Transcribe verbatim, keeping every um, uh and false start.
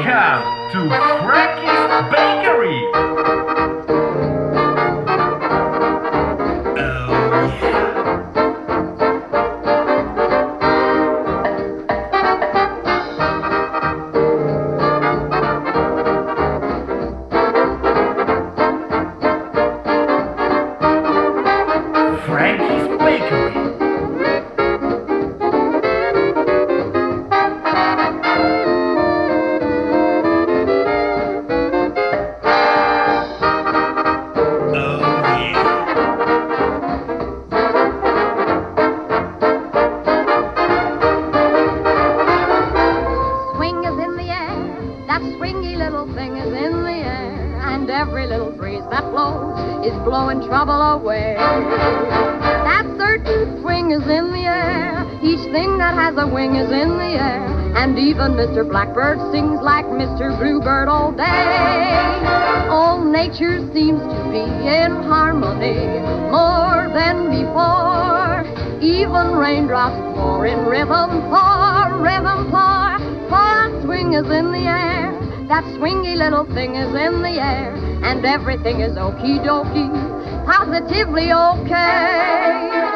Welcome to Frankie's Bakery! Oh yeah! Frankie's Bakery! Every little breeze that blows is blowing trouble away. That certain swing is in the air. Each thing that has a wing is in the air. And even Mister Blackbird sings like Mister Bluebird all day. All nature seems to be in harmony more than before. Even raindrops pour in rhythm, pour, rhythm, pour. For a swing is in the air. That swingy little thing is in the air, and everything is okie dokie, positively okay.